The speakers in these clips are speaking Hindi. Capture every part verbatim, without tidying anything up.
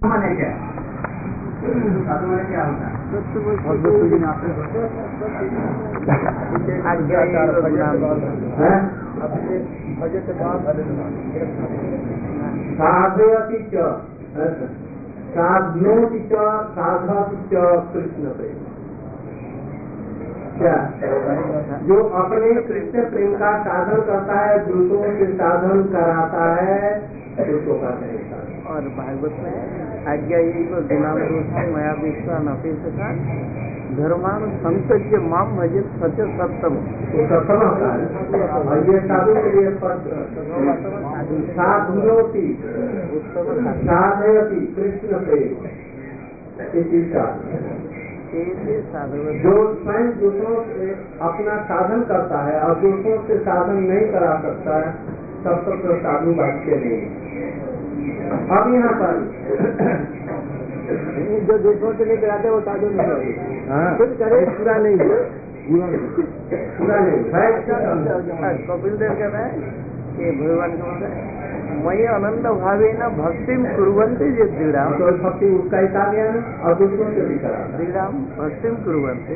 माने क्या साधु माने क्या होता है? साधयति च साधनोति च साधयति च कृष्ण प्रेम। क्या जो अपने कृष्ण प्रेम का साधन करता है, दूसरों से साधन कराता है, दूसरों का नहीं। और भागवत में आज्ञा यही को गुलाम दोषा मया विश्वा नपेक्षा धर्मान संतज्य माम भजित सत्य सप्तम सप्तम होता है। और ये साधु के लिए साधनोति साधयति कृष्ण प्रेम जो स्वयं दूसरों से अपना साधन करता है और दूसरों से साधन नहीं करा सकता है, तब तक तो साधु वाक्य नहीं। अब यहाँ पर जो दूसरों से लेकर आते वो साधु नहीं है, कुछ करे पूरा नहीं है, पूरा नहीं। कपिल देव कहते हैं कि भगवान को मई आनंद भावे न भक्ति कुरुवंते जो दृढ़ तो भक्ति उसका ही था गया ना, और दूसरों से भी करा दृढ़ भक्ति कुरुवंते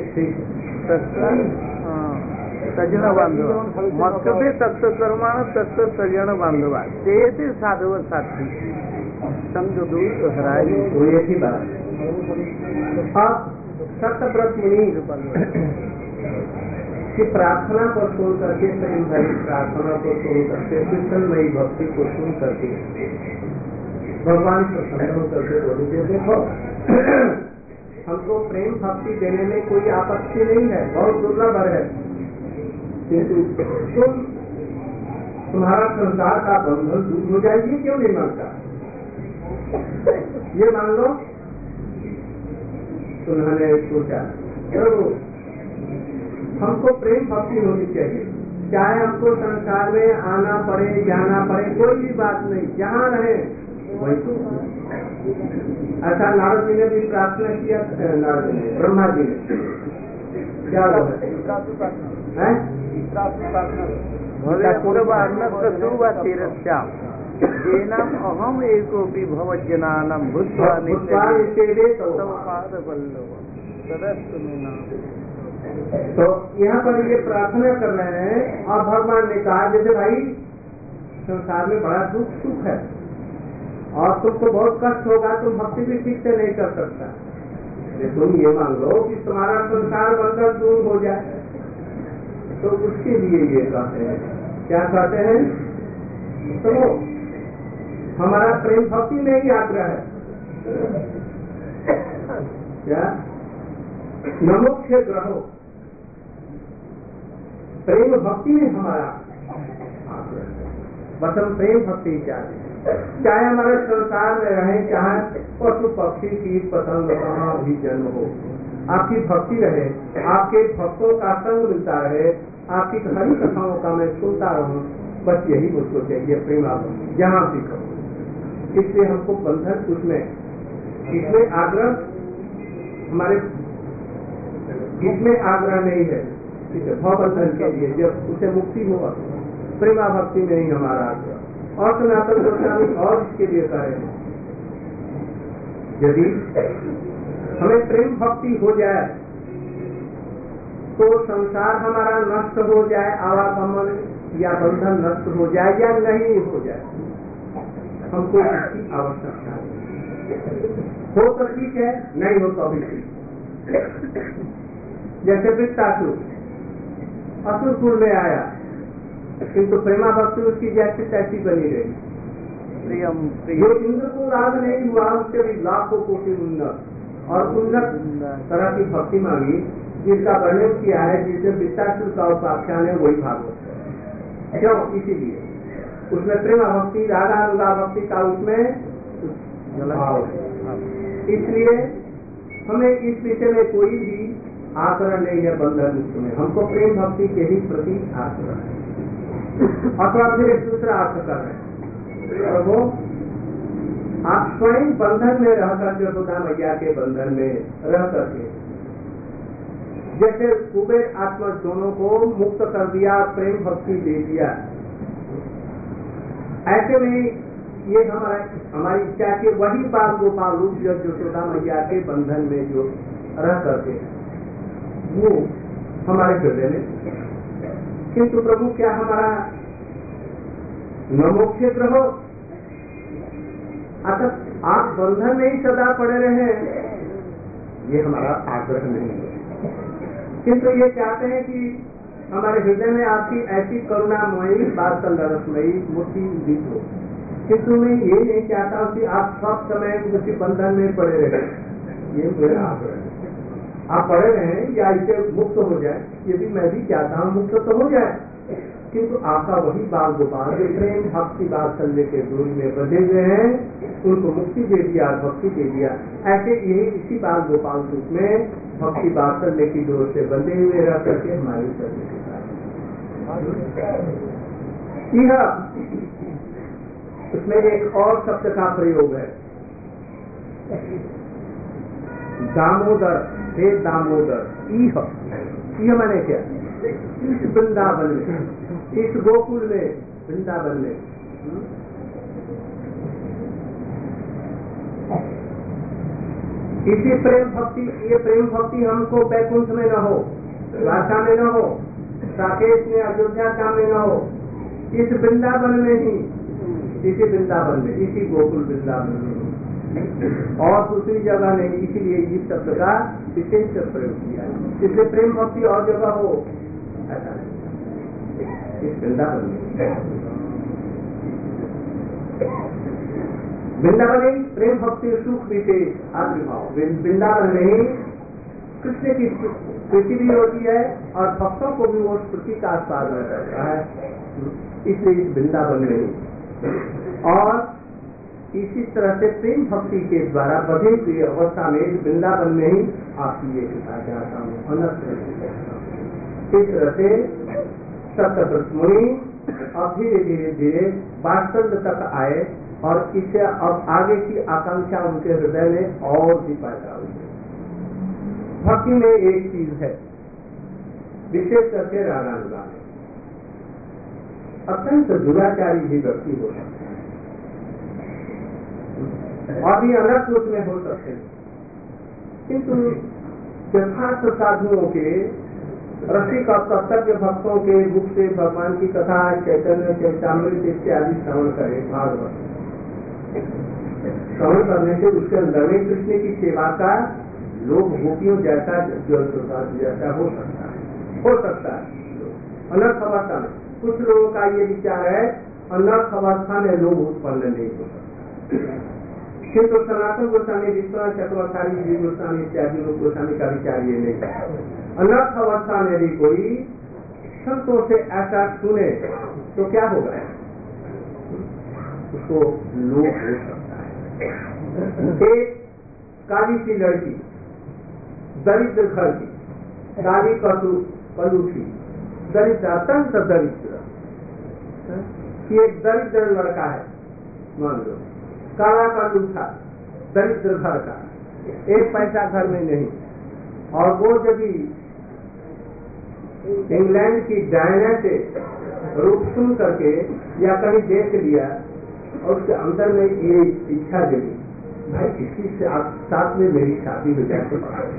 सजन बांधव मत्कते तत्व कर्माण तत्व सजन बांधवा ते साधव साथी संग दूर हराई। वो ये ही बात। अब सत्यव्रत मुनि की प्रार्थना को सुन करके, प्रेम भरी प्रार्थना को सुन करके, कीर्तनमयी भक्ति को सुन करके भगवान प्रसन्न होकर के बोलते, देखो हमको प्रेम भक्ति देने में कोई आपत्ति नहीं है, बहुत दुर्लभ है, किंतु तुम तुम्हारा संसार का बंधन दूर हो जाएगी, क्यों नहीं मानता? ये मान लो। उन्होंने सोचा प्रभु हमको प्रेम भक्ति होनी चाहिए, चाहे हमको संसार में आना पड़े जाना पड़े, कोई भी बात नहीं, जहाँ रहे वही तो। ऐसा नारद जी ने भी प्रार्थना किया, नारद जी ने, ब्रह्मा जी ने क्या है अहम एको भवज्जनानम भूत्वा तो यहाँ पर ये प्रार्थना कर रहे हैं। और भगवान ने कहा जैसे भाई संसार में बड़ा दुख सुख है और तुमको बहुत कष्ट होगा, तुम भक्ति भी ठीक से नहीं कर सकता, तुम ये मान लो कि तुम्हारा संसार बंधन दूर हो जाए, तो उसके लिए ये कहते हैं। क्या कहते हैं? तो हमारा प्रेम भक्ति में ही आग्रह है। क्या न मुख्य ग्रहो, प्रेम भक्ति में हमारा आग्रह है, बस हम प्रेम भक्ति चाहते हैं। चाहे हमारे संसार में रहे, चाहे पशु पक्षी कीट पतंग कहाँ भी जन्म हो, आपकी भक्ति रहे, आपके भक्तों का संग मिलता रहे, आपकी हरी कथाओं का मैं सुनता रहूं, बस यही मुझको चाहिए प्रेम। आप जहाँ भी कहो, इसलिए हमको बंधन उसमें, इसमें आग्रह हमारे, इसमें आग्रह नहीं है भवबंधन के लिए। जब उसे मुक्ति होगा, प्रेमा भक्ति में ही हमारा आग्रह। और सनातन गोस्वामी और इसके लिए कह रहे हैं, यदि हमें प्रेम भक्ति हो जाए तो संसार हमारा नष्ट हो जाए, आवागमन या बंधन नष्ट हो जाए या नहीं हो जाए, हमको इसकी आवश्यकता है। हो तो ठीक है, नहीं हो तो अभी ठीक। जैसे वृत्तासुर असुरपुर में आया, किंतु प्रेमा भक्ति उसकी जैसी तैसी बनी रही। जो इंद्र को राग नहीं हुआ, उसके भी लाखों कोटि उन्नत और उन्नत तरह की भक्ति मांगी, जिसका वर्णन किया है, जिसे वृत्तासुर का उपाख्यान है, वही भागवत। क्यों? इसीलिए उसमें प्रेमा भक्ति, राधा अनुगा भक्ति का उसमें भाव है। इसलिए हमें इस विषय में कोई भी आग्रह नहीं है बंधन मुक्त में, हमको प्रेम भक्ति के ही प्रति आग्रह है। अथवा फिर एक दूसरा अर्थ कर रहे हैं, और वो आप स्वयं बंधन में रह करके, यशोदा मैया के बंधन में रह करके, जैसे कुबेर आत्मा दोनों को मुक्त कर दिया, प्रेम भक्ति दे दिया, ऐसे में ये हमारा हमारी इच्छा के वही बाल गोपाल रूप जो यशोदा मैया के बंधन में जो रह करते वो हमारे हृदय में, किंतु प्रभु क्या हमारा नमोक्षे ग्रहो अतः आप बंधन में ही सदा पड़े रहे, ये हमारा आग्रह नहीं है, किंतु ये चाहते हैं कि हमारे हृदय में आपकी ऐसी करुणामयी वात्सल्यमयी मूर्ति उदित हो, किंतु मैं ये नहीं चाहता हूँ कि आप सब समय उसी बंधन में पड़े रहे, ये मेरा आग्रह है। आप पड़े रहे या इसे मुक्त हो जाए, ये भी मैं भी चाहता हूँ मुक्त तो हो जाए, किंतु आपका वही बाल गोपाल जो प्रेम भक्ति वात्सल्य के दूर में बंधे हुए हैं उनको मुक्ति दे दिया, भक्ति दे दिया। ऐसे यही इसी बाल गोपाल रूप में भक्ति वात्सल्य की डोर से बंधे हुए रह करके हमारी करने यह उसमें एक और शब्द का प्रयोग है, दामोदर, हे दामोदर। इह इह माने क्या? इस वृंदावन में, इस गोकुल में, वृंदावन में इसी प्रेम भक्ति, ये प्रेम भक्ति हमको बैकुंठ में न हो, द्वारका में न हो, साकेत में, अयोध्या का में न हो, इस वृंदावन में ही, इसी वृंदावन में, इसी गोकुल वृंदावन में, और दूसरी जगह नहीं। इसीलिए इस शब्द का विशेष प्रयोग किया है। इसलिए प्रेम भक्ति और जगह हो ऐसा नहीं, इस वृंदावन में। वृंदावन में प्रेम भक्ति सुख विशेष आविर्भाव, वृंदावन में ही कृष्ण की स्मृति भी होती है और भक्तों को भी वो स्मृति का आस्वाद रहता है, इसलिए इस वृंदावन में ही। और इसी तरह से प्रेम भक्ति के द्वारा बधे हुए अवस्था में वृंदावन में ही आपकी ये कृपा चाहता हूँ, अनंत। इस तरह से सत्यव्रत मुनि अब धीरे धीरे धीरे वात्सल्य तक आए और इससे अब आगे की आकांक्षा उनके हृदय में और भी पैदा हुई। भक्ति में एक चीज है, विशेष करके रागानुगान, अत्यंत दुराचारी भी व्यक्ति हो सकता है और भी अलग रूप में हो सकते हैं, किंतु यथार्थ साधुओं के, रसिक और कर्तव्य भक्तों के मुख से भगवान की कथा, चैतन्य चैतामृत इत्यादि श्रवण करे, भागवत श्रवण करने से उसके अंदर में कृष्ण की सेवा का लोग गोपियों जैसा जल जैसा हो सकता है, हो सकता है। अनर्थ अवस्था में कुछ लोगों का ये विचार है, अनर्थ अवस्था में लोग उत्पन्न नहीं हो सकता, किंतु सनातन गोस्वामी, विश्वनाथ चक्रवर्ती, जी गोस्वामी इत्यादि लोग गोस्वामी का विचार ये नहीं है। अनर्थ अवस्था में भी कोई संतों से ऐसा सुने तो क्या होगा, उसको लोभ हो सकता है। एक काली सी लड़की, दरिद्र घर की, काली कटु कलुषी, दरिद्र, अत्यंत दरिद्र, एक दरिद्र लड़का है, मान लो काला कलुषा, दरिद्र घर का, एक पैसा घर में नहीं, और वो जब इंग्लैंड की डायना से रूप सुन करके या कहीं देख लिया और उसके अंदर में ये इच्छा जगी, भाई किसी से आप साथ में मेरी शादी हो जाए तो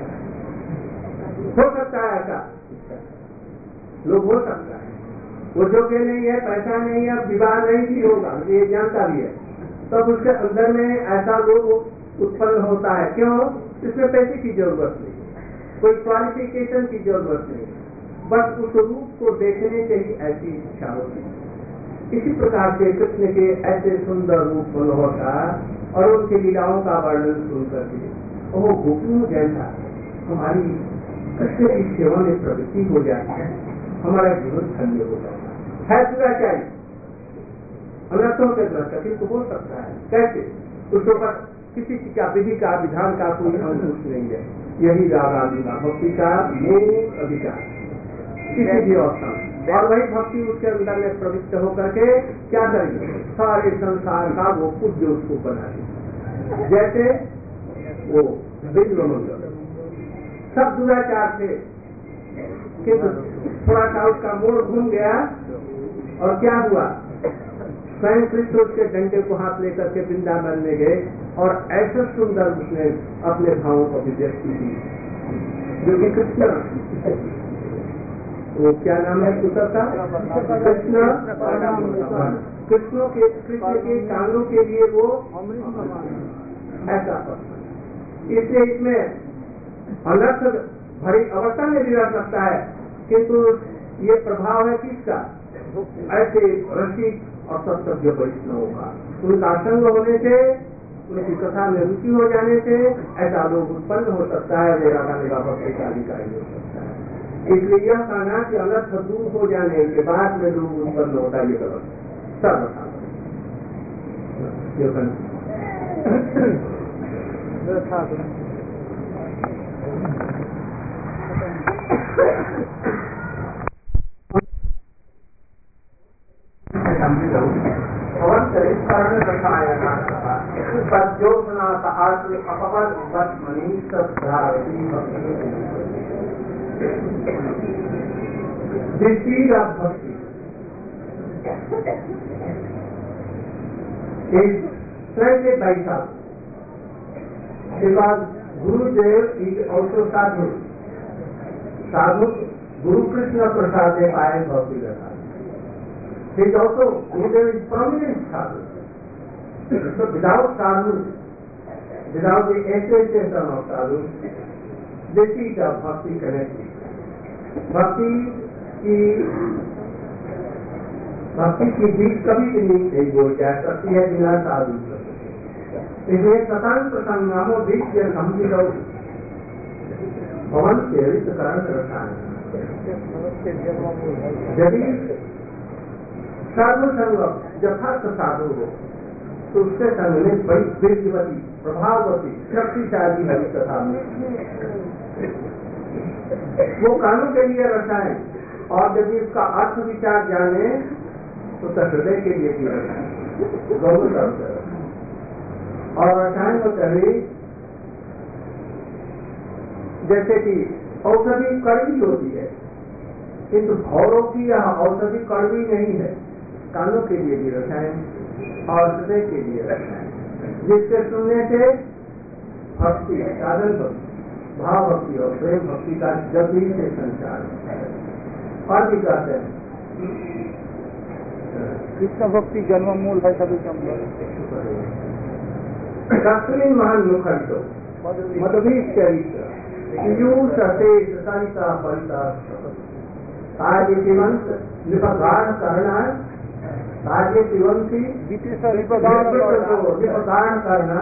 हो सकता है, ऐसा लोग हो सकता है। वो जो के नहीं है, पैसा नहीं है, विवाह नहीं भी होगा, ये जानता भी है, तब उसके अंदर में ऐसा लोग उत्पन्न होता है। क्यों? इसमें पैसे की जरूरत नहीं, कोई क्वालिफिकेशन की जरूरत नहीं, बस उस रूप को देखने से ही ऐसी इच्छा होती है। इसी प्रकार से कृष्ण के ऐसे सुंदर रूप मनोहर का और उनकी लीलाओं का वर्णन सुन करके वो गोपियों जैसा हमारी कृष्ण की सेवा में प्रवृत्ति हो जाती है, हमारा जीवन धन्य हो जाता है। दुराचारी अनर्थों के दृष्टि तो हो सकता है, कैसे? उसके ऊपर किसी का विधि का विधान का कोई अंकुश नहीं है। यही रागानुगा भक्ति का मूल अधिकार किसी भी अवस्था में, और वही भक्ति उसके अंदर में प्रविष्ट होकर के क्या करेगी, सारे संसार का वो पूज्य उसको बना देगी। जैसे वो बिल्व मंगल सब दुराचार थे, किंतु थोड़ा सा उसका मोड़ घूम गया और क्या हुआ, स्वयं कृष्ण उसके डंडे को हाथ लेकर के वृंदावन में गए और ऐसा सुंदर उसने अपने भावों को अभिव्यक्ति दी जो कि कृष्ण, वो क्या नाम है पुत्र का, कृष्ण कृष्णों के कृष्ण के कानों के लिए वो ऐसा, इसलिए इसमें अनर्थ भरी अवस्था में भी रह सकता है, किंतु ये प्रभाव है किसका, ऐसे रसिक और सत्सभ्य वैष्णवों का, उनका संग होने से, उनकी कथा में रुचि हो जाने से ऐसा लोग उत्पन्न हो सकता है, वो राधा निभा भक्ति का अधिकारी हो सकता है। इसलिए यह कहना कि अनर्थ दूर हो जाने के बाद में लोग उत्पन्न होता है, ये गलत सर्वथा भक्ति slightly bypass because Gurudev is also sadhu. Sadhu, Guru Krishna Prasad Devaya Bhakti Gata. He is also, Gurudev is prominent sadhu. So without sadhu, without the association of sadhu, this is a bhakti connected. Bhakti की भक्ति की बीच कभी भी नहीं बोल जा सकती है बिना साधु। इसलिए सतान प्रसंग नामो बीच गंभीर भवन प्रेरित करण रखा है। यदि साधु संग यथार्थ साधु हो तो उसके संग में बड़ी वीरवती प्रभाववती शक्तिशाली हरि कथा वो कानों के लिए रसायन, और यदि उसका अर्थ विचार जाने तो हृदय के लिए भी रसायन गौर और रसायन को कभी जैसे कि औषधि कड़वी होती है, किंतु भौरों की यह औषधि कड़वी नहीं है, कानों के लिए भी रसायन और हृदय के लिए रसायन, जिसके सुनने से भक्ति साधन भक्ति भाव भक्ति और प्रेम भक्ति का जल्दी से संचार और भी कहते हैं कृष्ण भक्ति जन्म मूल है सभी दक्षिणी महान मुखरितो मधुभी चरित्र पीयूष अशेष सरिता परिता कार्य जीवंत निपगाढ़ करना कार्य जीवंती निपगाढ़ करना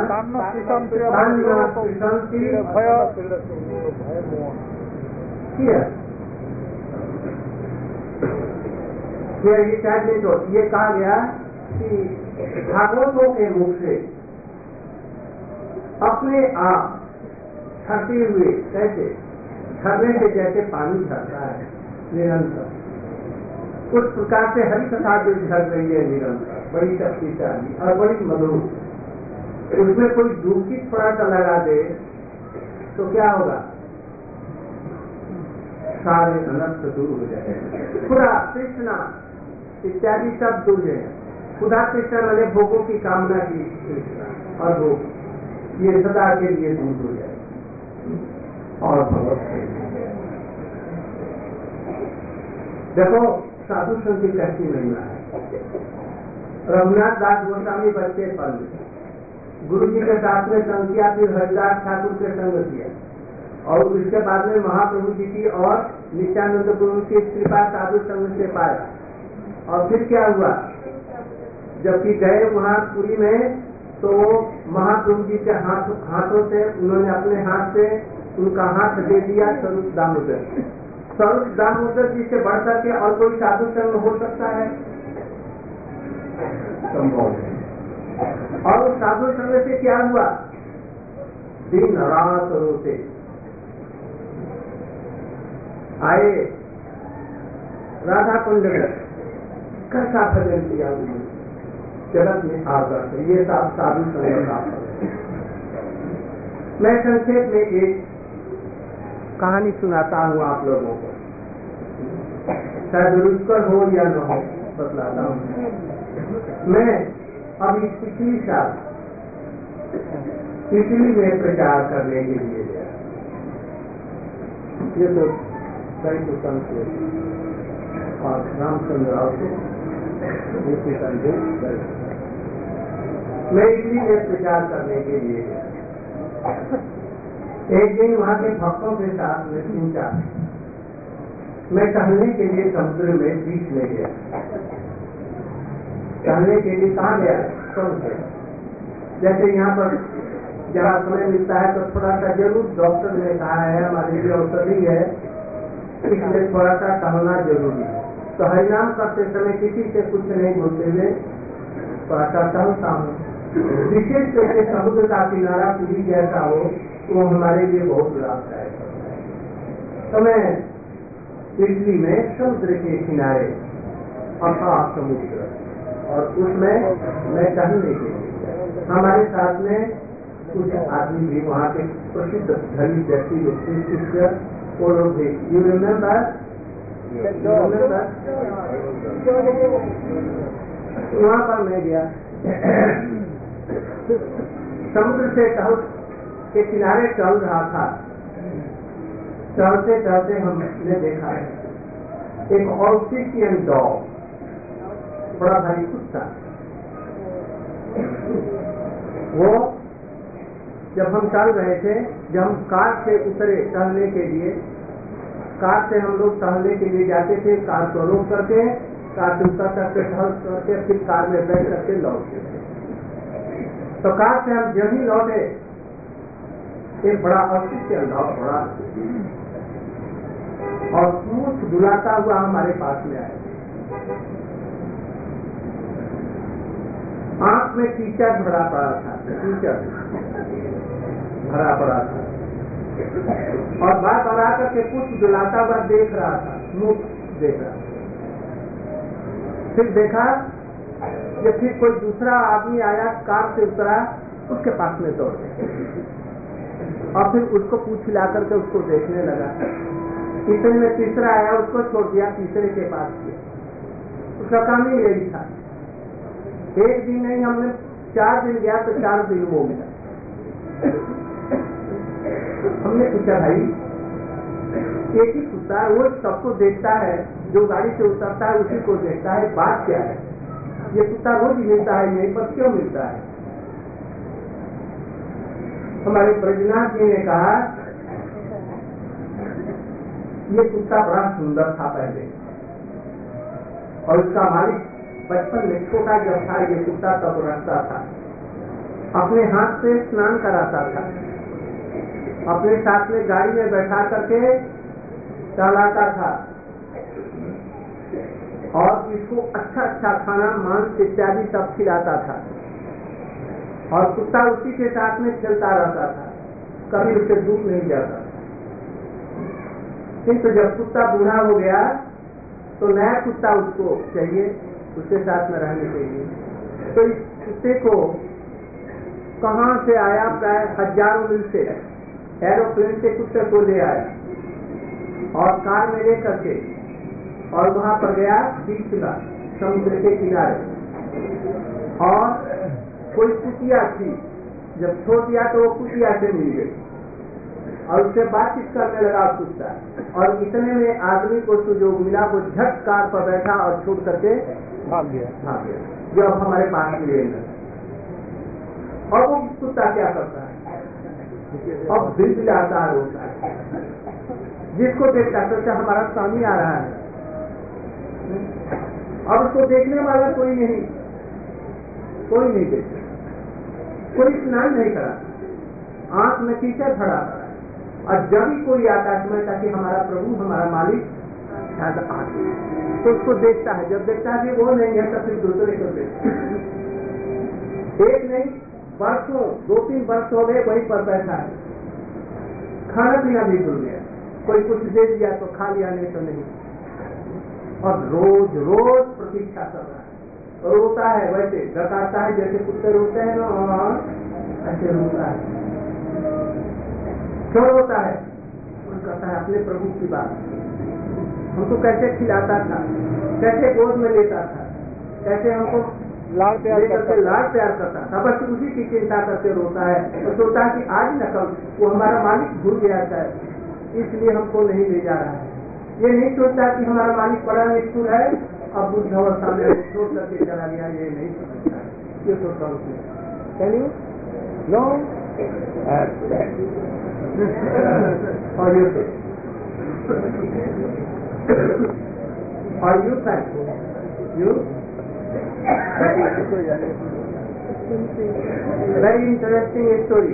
ये चाहिए तो ये कहा गया कि भागवतों के मुख से अपने आप छरते हुए कैसे झरने से जैसे पानी झरता है निरंतर, उस प्रकार से हरि कथा जो झर रही है निरंतर, बड़ी शक्तिशाली और बड़ी मधुर, उसमें कोई दूसरी थोड़ा सा लगा दे तो क्या होगा, सारे अनर्थ दूर हो जाएगा। खुदा कृष्णा इत्यादि सब दूर है। खुदा कृष्ण वाले भोगों की कामना की और भोग ये सदा के लिए दूर हो जाए और भगवत देखो साधु संत की कैसी महिमा है। रघुनाथ दास गोस्वामी बच्चे पल गुरु जी के साथ में संग किया, फिर हरिदास ठाकुर के संग किया और उसके बाद में महाप्रभु जी की और नित्यानंद गुरु की कृपा साधु संग से पाया। और फिर क्या हुआ, जबकि गए वहां पुरी में तो महाप्रभु जी के हाथ हाथों से उन्होंने अपने हाथ से उनका हाथ दे दिया स्वरूप दामोदर। स्वरूप दामोदर जी से बढ़ करके और कोई साधु संग हो सकता है? संभव। और उस साधु संग से क्या हुआ, दिन रात रोते आए राधा कुंड में, कैसा भजन किया उन्होंने जगत में आकर, ये सब साधु संग का। मैं संक्षेप में एक कहानी सुनाता हूँ आप लोगों को, शायद रुचकर हो या न हो, बतलाता हूँ। मैं अभी पिछली साल इटली में प्रचार करने के लिए गया। ये तो कई तो संत और रामचंद्र राव को संदेश मैं इटली में प्रचार करने के लिए गया। एक दिन वहां के भक्तों के साथ में तीन चार मैं टहलने के लिए समुद्र में बीच में गया। टहलने के लिए कहाँ गया? समुद्र। जैसे यहाँ पर जहाँ समय मिलता है तो थोड़ा सा जरूर डॉक्टर ने कहा है, हमारे लिए औषधि है, इसलिए थोड़ा सा टहलना जरूरी है। तो हरिनाम करते समय किसी से कुछ नहीं बोलते हुए थोड़ा सा टहलता हूँ। विशेष रूप से समुद्र का किनारा पूरी जैसा हो वो हमारे लिए बहुत लाभदायक है। तो मैं इटली में समुद्र के किनारे अथाह समुद्र और उसमें मैं टहलने के लिए, हमारे साथ में कुछ आदमी भी वहाँ के प्रसिद्ध धनी व्यक्ति लोग थे, शिष्य वो लोग थे। You remember? वहाँ पर मैं गया। समुद्र से टहल के किनारे चल रहा था। चलते चलते हमने देखा एक ऑस्ट्रेलियन डॉग, बड़ा भारी कुत्ता। वो जब हम चल रहे थे, जब हम कार से उतरे टहलने के लिए, कार से हम लोग टहलने के लिए जाते थे, कार को रोक करके कार से उतर करके टहल करके फिर कार में बैठ करके लौटते थे। तो कार से हम जब ही लौटे एक बड़ा ऑस्ट्रेलियन डॉग, बड़ा और पूछ बुलाता हुआ हमारे पास में आया। आंख में कीचड़ भरा पड़ा था, कीचड़ भरा पड़ा था और बात बढ़ा करके कुछ दुलाता हुआ देख रहा था, मुख देख रहा। फिर देखा कि फिर कोई दूसरा आदमी आया, कार से उतरा, उसके पास में दौड़ गया और फिर उसको पूछ हिला करके उसको देखने लगा। इतने में तीसरा आया, उसको छोड़ दिया, तीसरे के पास किया। उसका काम ही यही था। एक दिन नहीं, हमने चार दिन गया तो चार दिन वो मिला। हमने पूछा भाई एक ही कुत्ता है, वो सबको देखता है, जो गाड़ी से उतरता है उसी को देखता है, बात क्या है? ये कुत्ता रोज मिलता है, यहीं पर क्यों मिलता है? हमारे ब्रजनाथ जी ने कहा ये कुत्ता बड़ा सुंदर था पहले और उसका मालिक बचपन में छोटा जब था ये कुत्ता तब रखता था, अपने हाथ से स्नान कराता था, अपने साथ में गाड़ी में बैठा करके चलाता था और इसको अच्छा अच्छा खाना, मांस इत्यादि सब खिलाता था और कुत्ता उसी के साथ में खेलता रहता था, कभी उसे दूर नहीं जाता। किंतु जब कुत्ता बूढ़ा हो गया तो नया कुत्ता उसको चाहिए, उसके साथ में रहने के लिए। तो इस कुत्ते को कहाँ से आया, प्राय हजारों मील से एरोप्लेन से कुत्ते को ले आया और कार में ले करके और वहां पर गया बीच में समुद्र के किनारे और कोई कुतिया थी, जब छोड़ दिया तो वो कुतिया से मिल गई और उससे बातचीत करने लगा कुत्ता और इतने में आदमी को सुजोग मिला, वो झट कार पर बैठा और छोड़ करके भाग गया भाग गया जो अब हमारे पास में। और वो कुत्ता क्या करता है, अब बिल्कुल आसार होता है, जिसको देखता सोचा हमारा स्वामी आ रहा है, अब उसको देखने वाला कोई नहीं, कोई नहीं देखता, कोई स्नान नहीं करा, आंख में कीचड़ भरा और जब भी कोई आता है समझता कि हमारा प्रभु, हमारा मालिक शायद आ गया, तो उसको देखता है। जब देखता है कि वो नहीं है तो फिर दूसरे को देखता है। एक नहीं, वर्षों, दो तीन वर्ष हो गए वहीं पर बैठा है, खाना पीना भी भूल गया, कोई कुछ दे दिया तो खा लिया, नहीं तो नहीं, और रोज रोज प्रतीक्षा कर रहा है। रोता है वैसे डकाता है जैसे कुत्ते रोते हैं ना, ऐसे रोता है। क्यों रोता है? वो कहता है अपने प्रभु की बात, हमको कैसे खिलाता था, कैसे गोद में लेता था, कैसे हमको लाड़ प्यार लेकर करता के लाड़ प्यार करता था, बस उसी की चिंता करके रोता है। तो सोचता है कि आज न कल वो हमारा मालिक भूल गया है, इसलिए हमको नहीं ले जा रहा है। ये नहीं सोचता कि हमारा मालिक बड़ा निष्ठुर है, अब बुद्धावस्था में छोड़ करके चला गया, ये नहीं सोचता है। ये सोचता हूँ कैन यू नो और यू और you you very interesting story.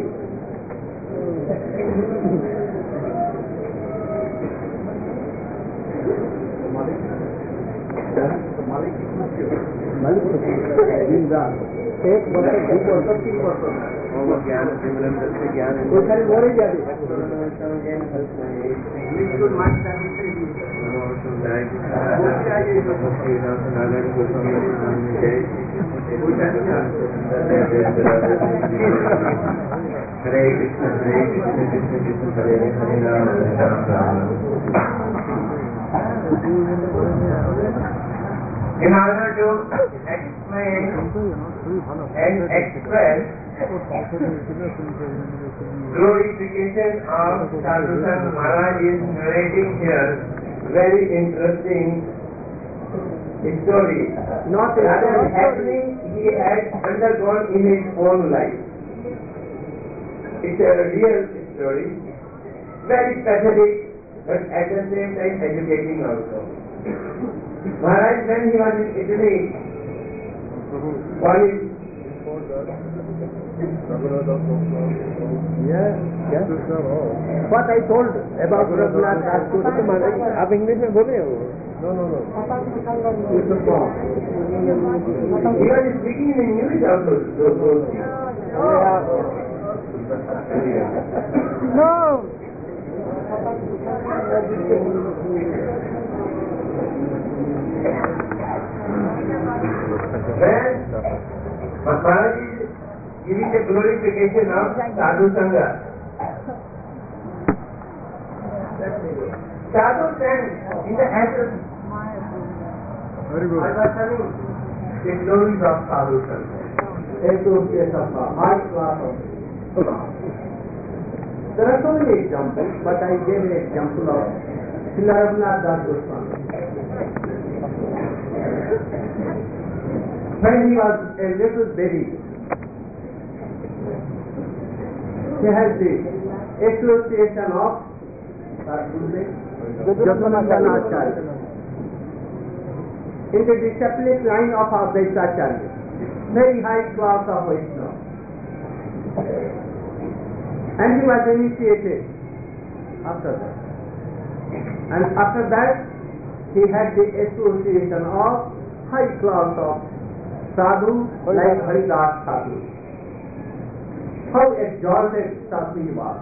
एक वर्ष दो वर्ष तीन वर्ष ज्ञान सिमरन करते ज्ञान वो सारी बोल ही जाती Hare Krishna Hare Krishna Krishna Krishna Hare Hare Ram Ram Ram. In order to explain and express glorification of Sadhu Maharaj is narrating here very interesting story. Not a happening he had undergone in his own life. It's a real story, very pathetic, but at the same time educating also. Maharaj, when he was in Italy, for his yeah, yeah. What I told about Raghunath Das आप इंग्लिश में बोले हो? No, no, no. You should go. He was speaking in English also. No. When Maharaj is giving the glorification of Sadhu Sangha, Sadhu Sangha in the essence, very good. I was telling the glories of Sadhu Sangha. Association of high class of there are so many examples, but I gave an example of Srila Raghunath Das Goswami. When he was a little baby, he had the association of Jagannathacharya in the disciplic line of our Vaisacharya, very high class of Vaishnava. And he was initiated after that. And after that, he had the association of high class of sadhu like Haridas Sadhu. How exalted Sadhu he was.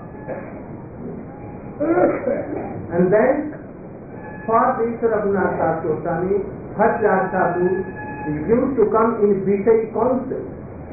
And then, for this Raghunath Das Goswami, Haridas Sadhu used to come in Vishay council.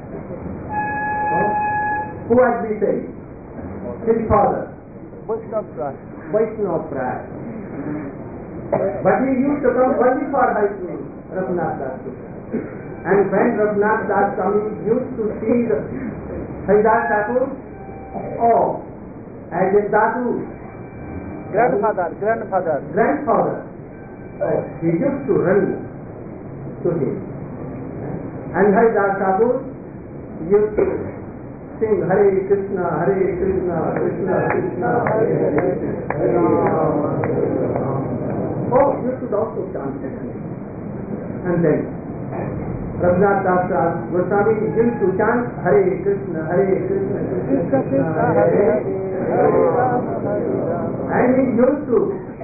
Who was Vishay? His father. Vaishnava Praj. But he used to come only for Raghunath Das Goswami. And when Raghunath Das Goswami used to see the Haridas Thakur, oh, as a sadhu, grandfather, grandfather, grandfather, oh, he used to run to him. And Haridas Thakur used to sing Hare Krishna, Hare Krishna, Krishna Krishna, Hare Hare, Hare Rama, Hare Rama. Oh, you should also chant it. And then Raghunath Das Goswami used to chant Hare Krishna, Hare Krishna, Krishna Krishna, Hare Hare, Hare Rama, Hare Rama. And he used to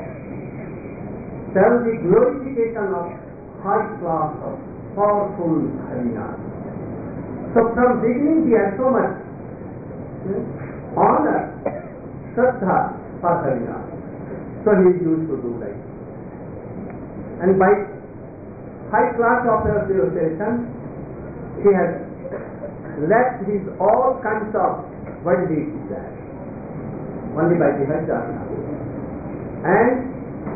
tell the glorification of high class of powerful Harinam. So from beginning he had so much honor, Shraddha for Harinam. So he used to do that. And by high class of association, he has left his all kinds of worldly desires only by the Haridas. And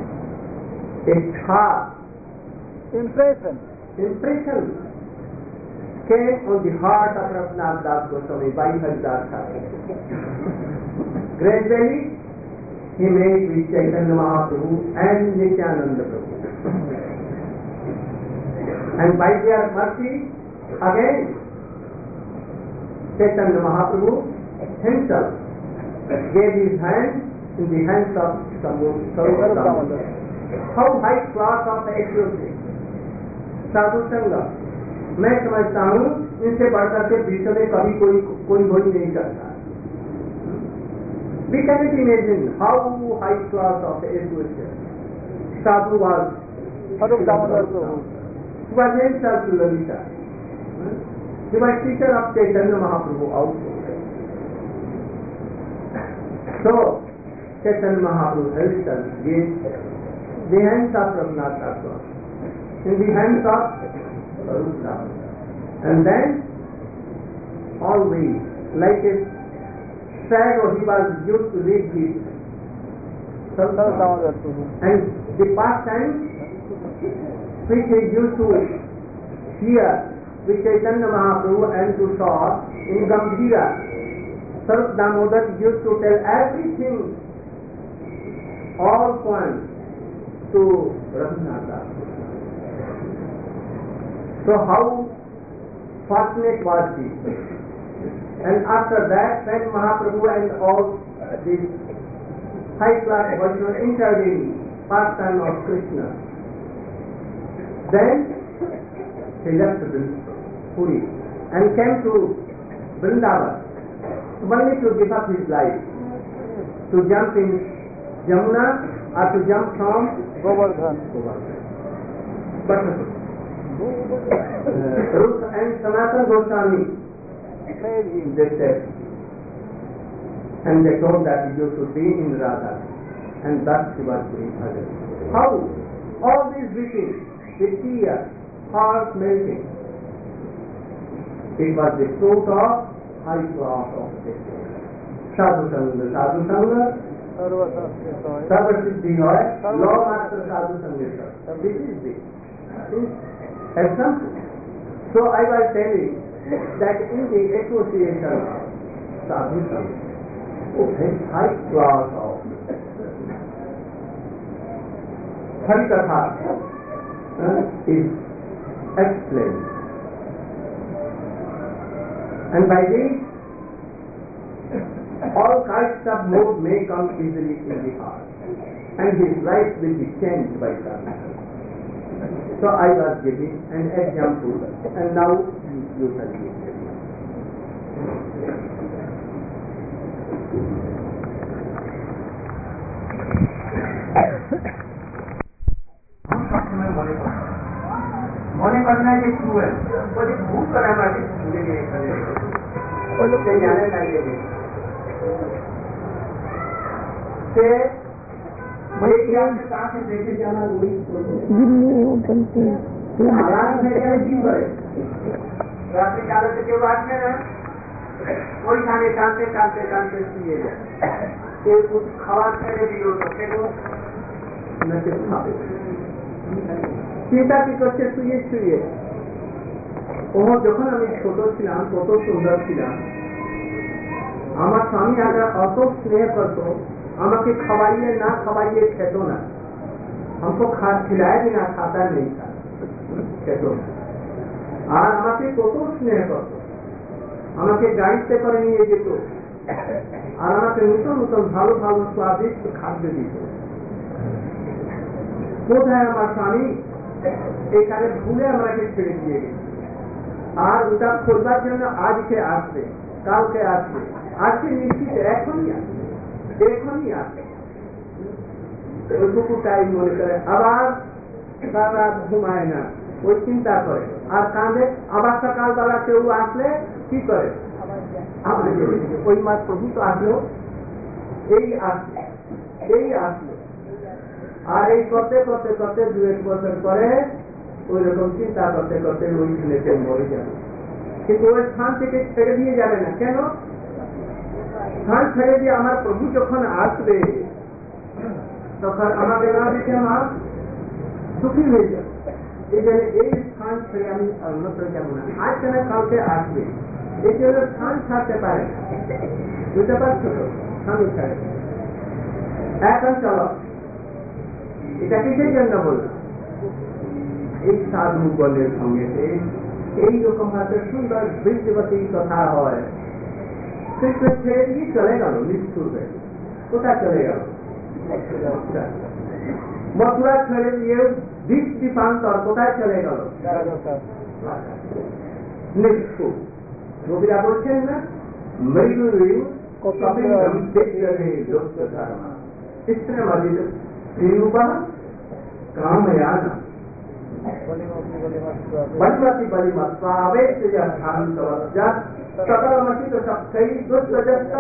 a thought, impression, impression came on the heart of Raghunath Das Goswami by Haridas Thakur. Gradually, he met with Chaitanya Mahaprabhu and Nityananda Prabhu. And by their mercy, again, Chaitanya Mahaprabhu himself gave his hand in the hands of Sarupa Damodar. How high class of accuracy! साधु संग मैं समझता हूँ इनसे बढ़कर के विश्व में कभी कोई कोई हो ही नहीं सकता. We cannot imagine how high class of education Sadhu was. Sarupa Damodar He was himself Lalita. He was teacher of Chaitanya Mahaprabhu also. So Chaitanya Mahaprabhu himself gave the hands of Raghunath Thakur in the hands of Sarupa Damodar. And then always like a shadow he was used to live with Sarupa Damodar. And the past time which he used to hear with Chaitanya Mahaprabhu and to saw in Gambhira, Sarupa Damodar used to tell everything, all points to Raghunath Das. So how fortunate was he? And after that, when Mahaprabhu and all these high class Vaishnavas entered in pastime of Krishna, then he left Puri and came to Vrindavan only to give up his life, to jump in Jamuna or to jump from Govardhan. But uh, Ruth and Sanatana Goswami, they said, and they told that you should be in Radha, and thus he was doing bhajan. How? All these weeping, the tears, heart melting. It was the fruit of high class of Sadhu Sangha. Sadhu Sangha, Sarva Siddhi hoy, law master Sadhu Sangha. This is the example. So I was telling that in the association Sadhu Sangha, okay, high class of Harikatha uh, is explained. And by this, all kinds of mood may come easily in the heart, and his life will be changed by that. So I was giving an example, and now you can give it. मने करना है कि है वो जो भूख कराना है मुझे ये करने वो लोग से जाने चाहिए से मुझे क्या कहाँ से देखे जाना वही जिनमें वो बनते हैं आराम से क्या जीव है रात्रि काल से क्यों बात में रहे कोई खाने कांते कांते कांते सुनिए जाए ये कुछ खावा करे भी हो तो फिर वो न सिर्फ खाते চিন্তা কি করছে শুয়ে শুয়ে ও যখন আমি ছোট ছিলাম কত সুন্দর ছিলাম আমার স্বামী আগে অত স্নেহ করতো আমাকে খাওয়াইয়ে না খাওয়াইয়ে খেত না हमको खा खिलाया बिना खाता नहीं था খেত না আর আমাকে কত স্নেহ করতো আমাকে গাড়িতে করে নিয়ে যেত আর আমাকে নতুন নতুন ভালো ভালো স্বাদিষ্ট খাদ্য দিত কোথায় আমার স্বামী এখানে ভুলে আমাকে ছেড়ে দিয়ে গেছে আর ওটা খোঁজবার জন্য আজকে আসবে কালকে আসবে আজকে নিশ্চিত এখনই আসবে এখনই আসবে ওইটুকু টাইম মনে করে আবার সারা ঘুমায় না ওই চিন্তা করে আর কাঁদে আবার সকালবেলা কেউ আসলে কি করে ওই মাস প্রভু তো আসলো এই আসলো এই আসলো আর এই করতে করতে করতে দু এক বছর পরে ওই রকম চিন্তা করতে করতে ওই ছেলেতে মরে যাবে কিন্তু ওই স্থান থেকে ছেড়ে দিয়ে যাবে না কেন স্থান ছেড়ে দিয়ে আমার প্রভু যখন আসবে তখন আমাকে না দেখে আমার দুঃখী হয়ে যাবে এই জন্য এই স্থান স্থান ছেড়ে আমি অন্যত্র যাবো না, আজ কেন কালকে আসবে, এই জন্য স্থান ছাড়তে পারে না। বুঝতে পারছো তো? স্থান ছাড়ে এখন চলো, এটা কিসের জন্য বললাম? এই সাধু বলের সঙ্গে এইরকম ভাবে সুন্দর বৃদ্ধিবতী কথা হয়, কৃষ্ণ ছেড়ে দিয়ে চলে গেল নিষ্ঠুর হয়ে। কোথায় চলে গেল? মথুরা ছেড়ে দিয়ে দ্বীপ দ্বীপান্তর কোথায় চলে গেল? নিষ্ঠুর। কবিরা বলছেন না, মৃদু কাময়ান बलिमति बलिमत्वावेश ध्यान सकलमति तो सक्षी दुष्ट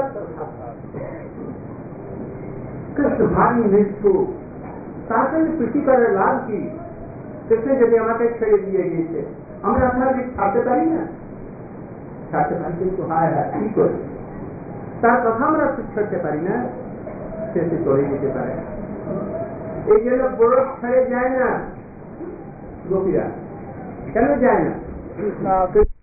कृष्ण भारी मृत्यु তাকে প্রীতি করে লাভ কি? কৃষ্ণ যদি আমাকে ছেড়ে দিয়ে গিয়েছে, আমরা আপনার ছাড়তে পারি না, ছাড়তে পারি, কিন্তু হায় হায় কি করে তার কথা আমরা ছাড়তে পারি না, সে চলে যেতে পারে। এই জন্য বড় ছেড়ে যায় না গোপীরা, কেন যায় না?